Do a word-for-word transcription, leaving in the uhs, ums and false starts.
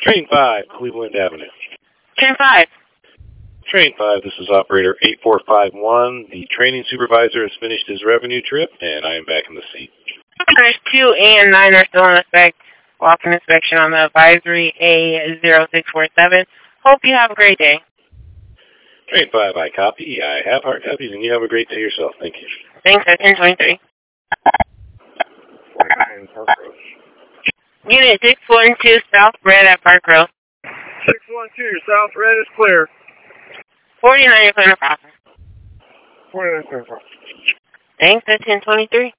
Train five, Cleveland Avenue. Train five. Train five, this is operator eight four five one. The training supervisor has finished his revenue trip, and I am back in the seat. There's two and nine are still in effect. Walking inspection on the advisory A zero six four seven. Hope you have a great day. Train five, I copy. I have hard copies, and you have a great day yourself. Thank you. Thanks, at ten twenty-three. Unit six one two, South Red at Park Row. six one two, South Red is clear. forty-nine, you're clear to process. forty-nine, clear to process. Thanks, at ten twenty-three.